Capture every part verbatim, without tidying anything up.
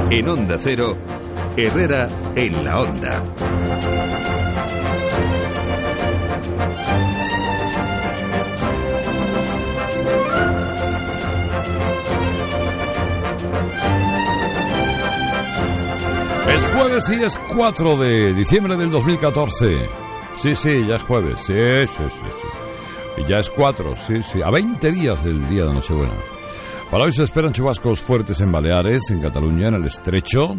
En Onda Cero, Herrera en la Onda. Es jueves y es cuatro de diciembre del dos mil catorce. Sí, sí, ya es jueves. Sí, sí, sí, sí. Y ya es cuatro, sí, sí. A veinte días del día de Nochebuena. Para hoy se esperan chubascos fuertes en Baleares, en Cataluña, en el Estrecho.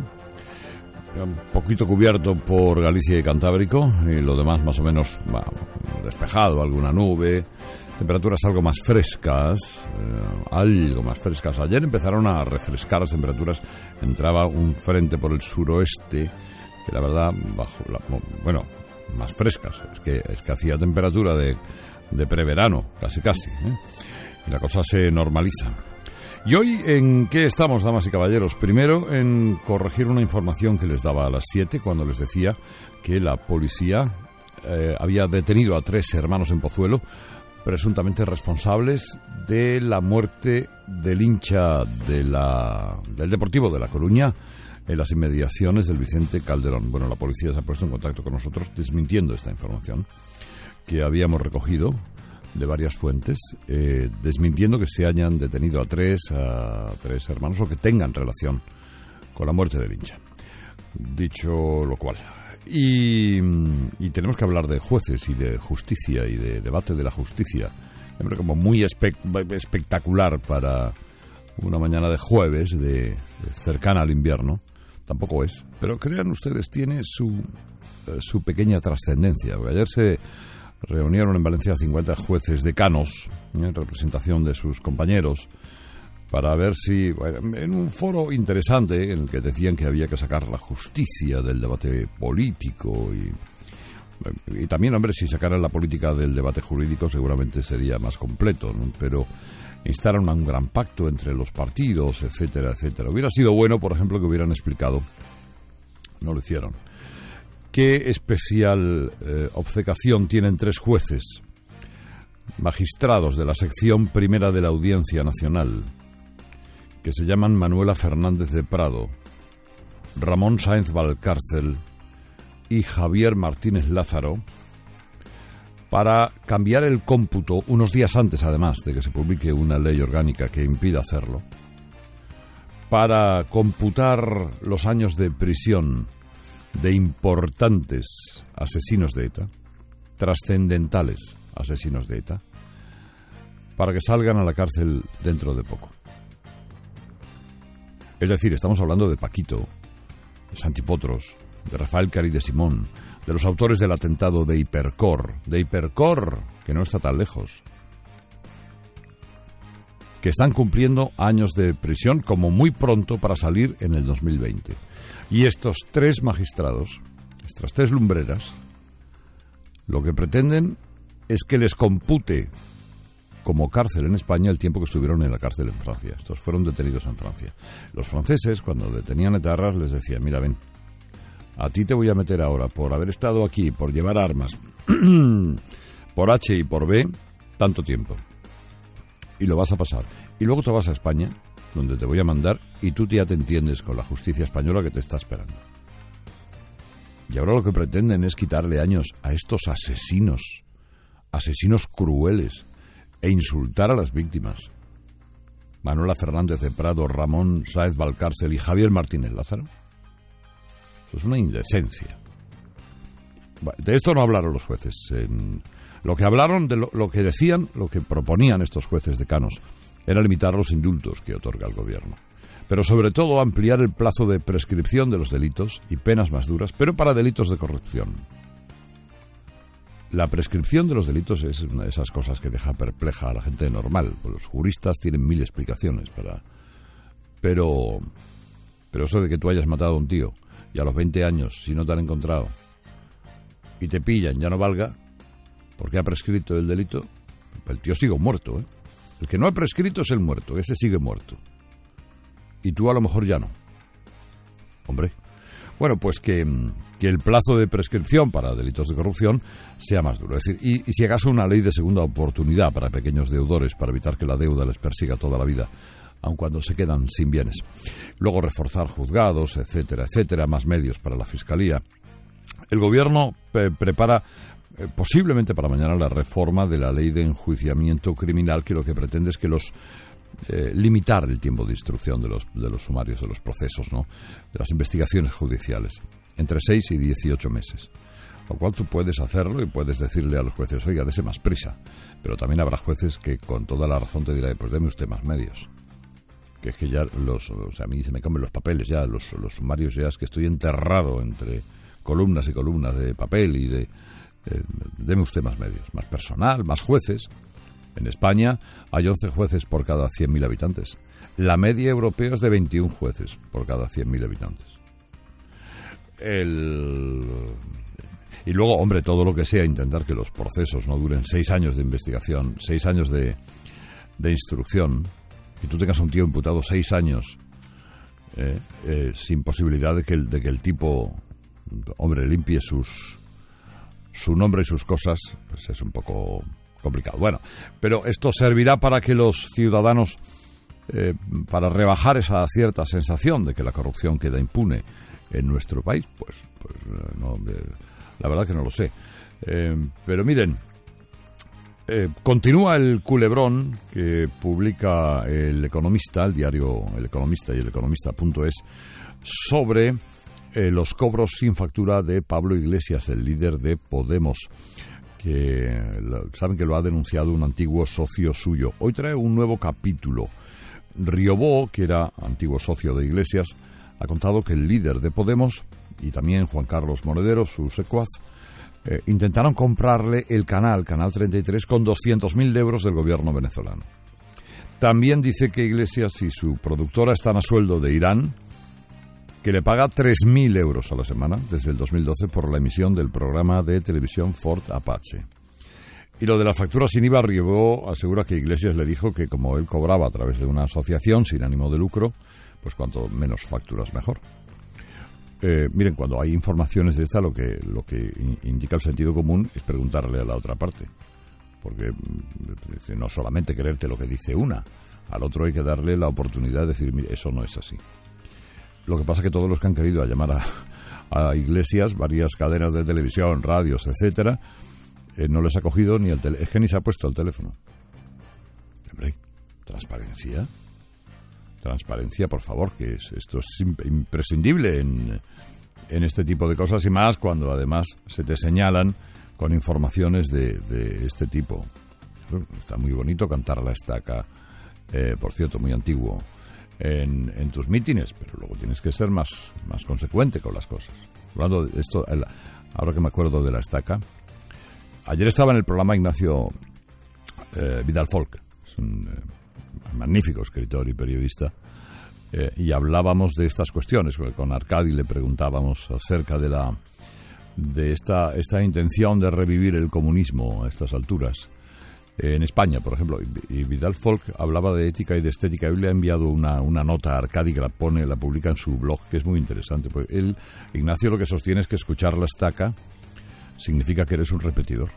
Un poquito cubierto por Galicia y Cantábrico. Y lo demás más o menos bueno, despejado, alguna nube. Temperaturas algo más frescas, eh, algo más frescas. Ayer empezaron a refrescar las temperaturas. Entraba un frente por el suroeste, que la verdad, bajo la, bueno, más frescas. Es que, es que hacía temperatura de, de preverano, casi casi. ¿eh? Y la cosa se normaliza. ¿Y hoy en qué estamos, damas y caballeros? Primero, en corregir una información que les daba a las siete, cuando les decía que la policía eh, había detenido a tres hermanos en Pozuelo, presuntamente responsables de la muerte del hincha de la, del Deportivo de La Coruña en las inmediaciones del Vicente Calderón. Bueno, la policía se ha puesto en contacto con nosotros desmintiendo esta información que habíamos recogido de varias fuentes, eh, desmintiendo que se hayan detenido a tres, a tres hermanos o que tengan relación con la muerte del hincha. Dicho lo cual... Y, y tenemos que hablar de jueces y de justicia y de debate de la justicia. Siempre como muy espe- espectacular para una mañana de jueves de, de cercana al invierno. Tampoco es, pero crean ustedes, tiene su, su pequeña trascendencia. Ayer se reunieron en Valencia cincuenta jueces decanos en representación de sus compañeros para ver si, bueno, en un foro interesante en el que decían que había que sacar la justicia del debate político y, y también, hombre, si sacaran la política del debate jurídico seguramente sería más completo, ¿no? Pero instaron a un gran pacto entre los partidos, etcétera, etcétera. Hubiera sido bueno, por ejemplo, que hubieran explicado, no lo hicieron, qué especial eh, obcecación tienen tres jueces magistrados de la sección primera de la Audiencia Nacional, que se llaman Manuela Fernández de Prado, Ramón Sáenz Valcárcel y Javier Martínez Lázaro, para cambiar el cómputo unos días antes, además, de que se publique una ley orgánica que impida hacerlo, para computar los años de prisión de importantes asesinos de ETA, trascendentales asesinos de ETA, para que salgan a la cárcel dentro de poco. Es decir, estamos hablando de Paquito, de Santi Potros, de Rafael Cari de Simón, de los autores del atentado de Hipercor, de Hipercor, que no está tan lejos, que están cumpliendo años de prisión como muy pronto para salir en el dos mil veinte. Y estos tres magistrados, estas tres lumbreras, lo que pretenden es que les compute como cárcel en España el tiempo que estuvieron en la cárcel en Francia. Estos fueron detenidos en Francia. Los franceses, cuando detenían etarras, les decían: mira, ven, a ti te voy a meter ahora por haber estado aquí, por llevar armas, por H y por B, tanto tiempo. Y lo vas a pasar. Y luego te vas a España, donde te voy a mandar, y tú ya te entiendes con la justicia española que te está esperando. Y ahora lo que pretenden es quitarle años a estos asesinos, asesinos crueles, e insultar a las víctimas. Manuela Fernández de Prado, Ramón Sáenz Valcárcel y Javier Martínez Lázaro. Eso es una indecencia. De esto no hablaron los jueces. En lo que hablaron, de lo, lo que decían, lo que proponían estos jueces decanos, era limitar los indultos que otorga el gobierno. Pero sobre todo ampliar el plazo de prescripción de los delitos y penas más duras, pero para delitos de corrupción. La prescripción de los delitos es una de esas cosas que deja perpleja a la gente normal. Los juristas tienen mil explicaciones para... Pero... Pero eso de que tú hayas matado a un tío y a los veinte años, si no te han encontrado, y te pillan, ya no valga, porque ha prescrito el delito, el tío sigue muerto, ¿eh? El que no ha prescrito es el muerto, ese sigue muerto. Y tú a lo mejor ya no. Hombre... Bueno, pues que, que el plazo de prescripción para delitos de corrupción sea más duro. Es decir, y, y si acaso una ley de segunda oportunidad para pequeños deudores, para evitar que la deuda les persiga toda la vida. aun cuando se quedan sin bienes. Luego reforzar juzgados, etcétera, etcétera, más medios para la Fiscalía. El Gobierno eh, prepara eh, posiblemente para mañana la reforma de la ley de enjuiciamiento criminal, que lo que pretende es que los eh, limitar el tiempo de instrucción de los, de los sumarios, de los procesos, ¿no?, de las investigaciones judiciales, entre seis y dieciocho meses. Lo cual tú puedes hacerlo y puedes decirle a los jueces, oiga, dese más prisa. Pero también habrá jueces que con toda la razón te dirán, pues deme usted más medios. Que es que ya los, o sea, a mí se me cambian los papeles ya, los, los sumarios ya es que estoy enterrado entre columnas y columnas de papel y de... Eh, deme usted más medios, más personal, más jueces. En España hay once jueces por cada cien mil habitantes. La media europea es de veintiún jueces por cada cien mil habitantes. El... Y luego, hombre, todo lo que sea intentar que los procesos no duren seis años de investigación, seis años de, de instrucción, que tú tengas a un tío imputado seis años eh, eh, sin posibilidad de que, el, de que el tipo, hombre, limpie sus su nombre y sus cosas, pues es un poco complicado. Bueno, pero esto servirá para que los ciudadanos, eh, para rebajar esa cierta sensación de que la corrupción queda impune en nuestro país, pues, pues no... Eh, la verdad que no lo sé. Eh, pero miren, eh, continúa el culebrón que publica El Economista, el diario El Economista y el economista punto es, sobre eh, los cobros sin factura de Pablo Iglesias, el líder de Podemos, que saben que lo ha denunciado un antiguo socio suyo. Hoy trae un nuevo capítulo. Riobó, que era antiguo socio de Iglesias, ha contado que el líder de Podemos y también Juan Carlos Monedero, su secuaz, eh, intentaron comprarle el canal, Canal treinta y tres, con doscientos mil euros del gobierno venezolano. También dice que Iglesias y su productora están a sueldo de Irán, que le paga tres mil euros a la semana desde el dos mil doce por la emisión del programa de televisión Ford Apache. Y lo de las facturas sin I V A, Riobó asegura que Iglesias le dijo que como él cobraba a través de una asociación sin ánimo de lucro, pues cuanto menos facturas mejor. Eh, miren, cuando hay informaciones de esta, lo que lo que indica el sentido común es preguntarle a la otra parte, porque no solamente creerte lo que dice una, al otro hay que darle la oportunidad de decir, mire, eso no es así. Lo que pasa es que todos los que han querido llamar a, a Iglesias, varias cadenas de televisión, radios, etcétera, eh, no les ha cogido ni el teléfono, es que ni se ha puesto el teléfono. Hombre, transparencia. Transparencia, por favor, que es, esto es imprescindible en, en este tipo de cosas, y más cuando además se te señalan con informaciones de, de este tipo. Está muy bonito cantar la estaca, eh, por cierto, muy antiguo, en, en tus mítines, pero luego tienes que ser más, más consecuente con las cosas. Hablando de esto, el, ahora que me acuerdo de la estaca, ayer estaba en el programa Ignacio eh, Vidal Folk, es un... Eh, magnífico escritor y periodista, eh, y hablábamos de estas cuestiones. Con Arcadi le preguntábamos acerca de la de esta esta intención de revivir el comunismo a estas alturas eh, en España, por ejemplo, y, y Vidal Folk hablaba de ética y de estética. Él le ha enviado una, una nota a Arcadi que la pone, la publica en su blog, que es muy interesante. Pues él, Ignacio, lo que sostiene es que escuchar la estaca significa que eres un repetidor,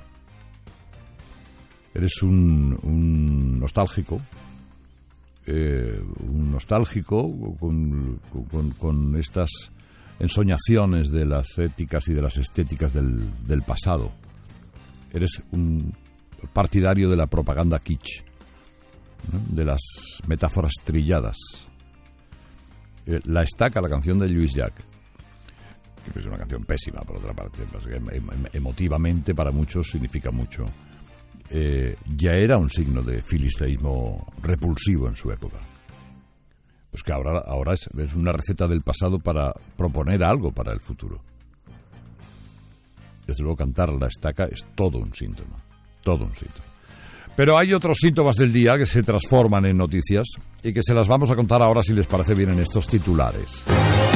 eres un, un nostálgico. Eh, un nostálgico con, con, con estas ensoñaciones de las éticas y de las estéticas del, del pasado. Eres un partidario de la propaganda kitsch, ¿no?, de las metáforas trilladas. Eh, la estaca, la canción de Lluís Llach, que es una canción pésima por otra parte, emotivamente para muchos significa mucho. Eh, ya era un signo de filisteísmo repulsivo en su época. Pues que ahora, ahora es, es una receta del pasado para proponer algo para el futuro. Desde luego, cantar la estaca es todo un síntoma, todo un síntoma. Pero hay otros síntomas del día que se transforman en noticias y que se las vamos a contar ahora, si les parece bien, en estos titulares.